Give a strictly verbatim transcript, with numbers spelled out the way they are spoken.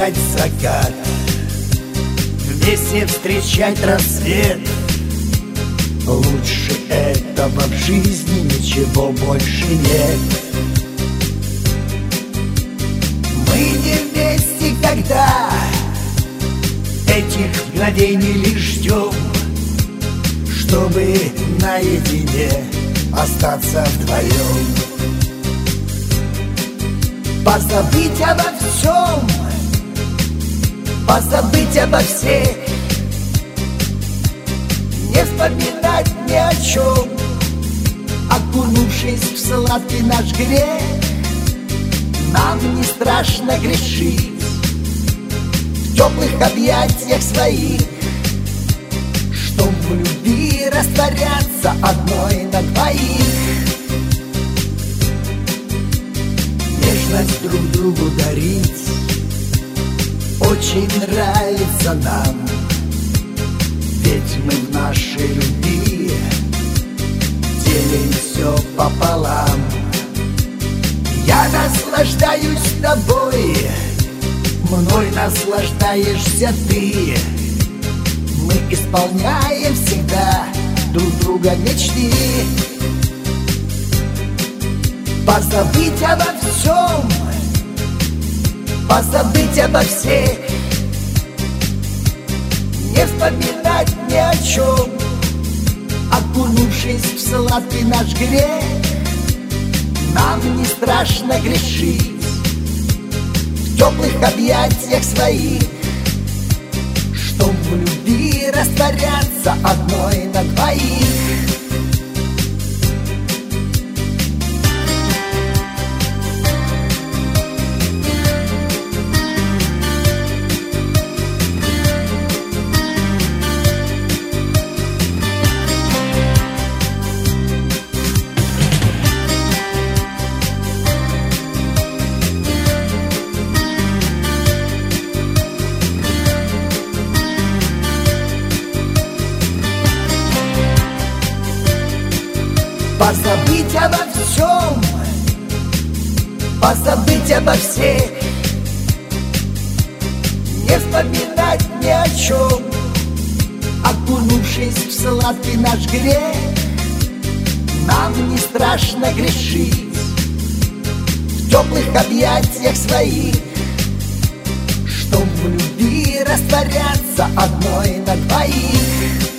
провожать закат, вместе встречать рассвет. Лучше этого в жизни ничего больше нет. Мы не вместе, когда этих мгновений лишь ждем, чтобы наедине остаться вдвоем. Позабыть обо всем, позабыть обо всех, не вспоминать ни о чем, окунувшись в сладкий наш грех. Нам не страшно грешить в теплых объятиях своих, чтоб в любви растворяться одной на двоих. Нежность друг другу дарить очень нравится нам, ведь мы в нашей любви делим все пополам. Я наслаждаюсь тобой, мной наслаждаешься ты. Мы исполняем всегда друг друга мечты. Позабыть обо всем, позабыть обо всех, не вспоминать ни о чем, окунувшись в сладкий наш грех. Нам не страшно грешить в теплых объятиях своих, чтоб в любви растворяться одной на двоих. Позабыть обо всем, позабыть обо всех, не вспоминать ни о чем, окунувшись в сладкий наш грех. Нам не страшно грешить в теплых объятиях своих, чтоб в любви растворяться одной на двоих.